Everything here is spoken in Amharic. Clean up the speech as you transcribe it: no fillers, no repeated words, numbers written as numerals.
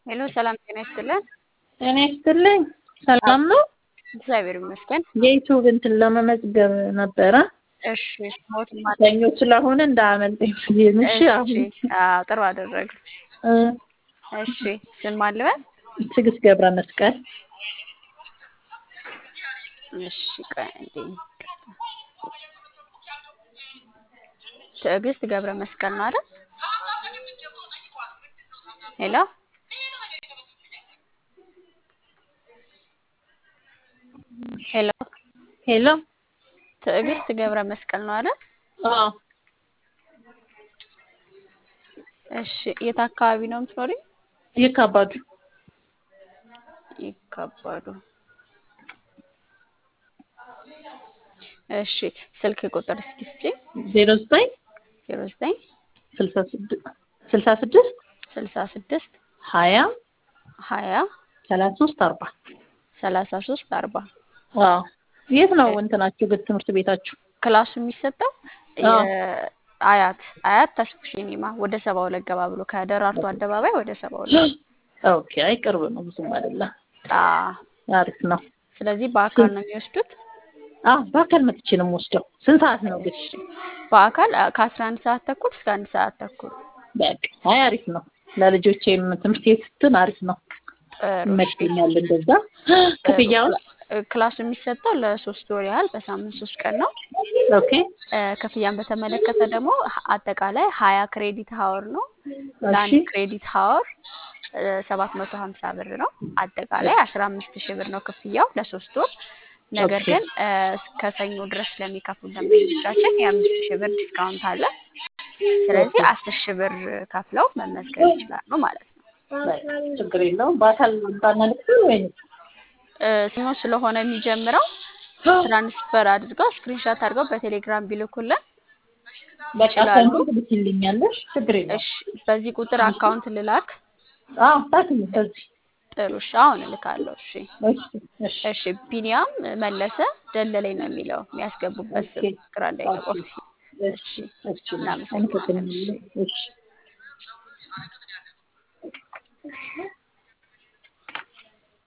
ሄሎ ሰላም ጤና ይስጥልን። እኔ ስትልኝ ሰላም ነው። እግዚአብሔር ይመስገን። የዩቲዩብ እንትን ለመመዝገብ ነበረ። እሺ ሞት ማለት ሰኞ ስለሆነ እንዳመልጠኝ ብዬ ነው። እሺ አሁን ጥሩ አደረግ። እሺ ስም ማልበል ትዕግስት ገብረ መስቀል። እሺ ቆይ እንዴ ትዕግስት ገብረ መስቀል ነው አይደል? ሄሎ ሄሎ ሄሎ ትዕግስት ገብረ መስቀል ነው አይደል? አዎ እሺ የት አካባቢ ነው የምትኖሪ? ይካባዱ ይካባዱ። እሺ ስልክ ቁጥር እስኪ ስጪኝ። 09 09 66 66 20 20 33 40 33 40 አዎ የት ነው እንትናችሁ ግን ትምህርት ቤታችሁ? ክላሱ የሚሰጠው አዎ አያት ተስፉ ሲኒማ ወደ 72 ገባ ብሎ ከደራርቱ አደባባይ ወደ 72። ኦኬ አይ ቅርብ ነው ብዙም አይደለም። አሪፍ ነው። ስለዚህ በአካል ነው የሚወስዱት? በአካል መጥቼ ነው የምወስደው። ስንት ሰዓት ነው ግን? በአካል ከ11 ሰዓት ተኩል እስከ 1 ሰዓት ተኩል። በቃ አይ አሪፍ ነው። ለልጆቼም ትምህርት ቤት ስትል አሪፍ ነው። ይመችኛል እንደዛ። ክፍያው ክላሱ የሚሰጠው ለ3 ወር ያህል በሳምንት 3 ቀን ነው። ኦኬ ክፍያን በተመለከተ ደግሞ አጠቃላይ 20 ክሬዲት ሃወር ነው። ለአንድ ክሬዲት ሃወር 750 ብር ነው። አጠቃላይ 15000 ብር ነው ክፍያው ለ3 ወር። ነገር ግን እስከ ሰኞ ድረስ ለሚከፍሉ ደንበኞቻችን የ5000 ብር ዲስካውንት አለ። ስለዚህ 10000 ብር ከፍለው መመዝገብ ይችላሉ ማለት ነው። ችግር የለውም። በአካል ባናልክ ወይ ሰኞ ስለሆነ የሚጀምረው ትራንስፈር አድርገው ስክሪንሾት አድርገው በቴሌግራም ቢልኩልን በቃ ሰኞ ትልክልኛለሽ። ችግር የለውም። እሺ በዚህ ቁጥር አካውንት ልላክ? ታክኝ በዚህ ጥሩ እሺ አሁን እልካለሁ። እሺ ቢኒያም መለሰ ደለለኝ ነው የሚለው የሚያስገቡበት ስም ግራ እንዳይገባው። እሺ እናመሰግናለን። እሺ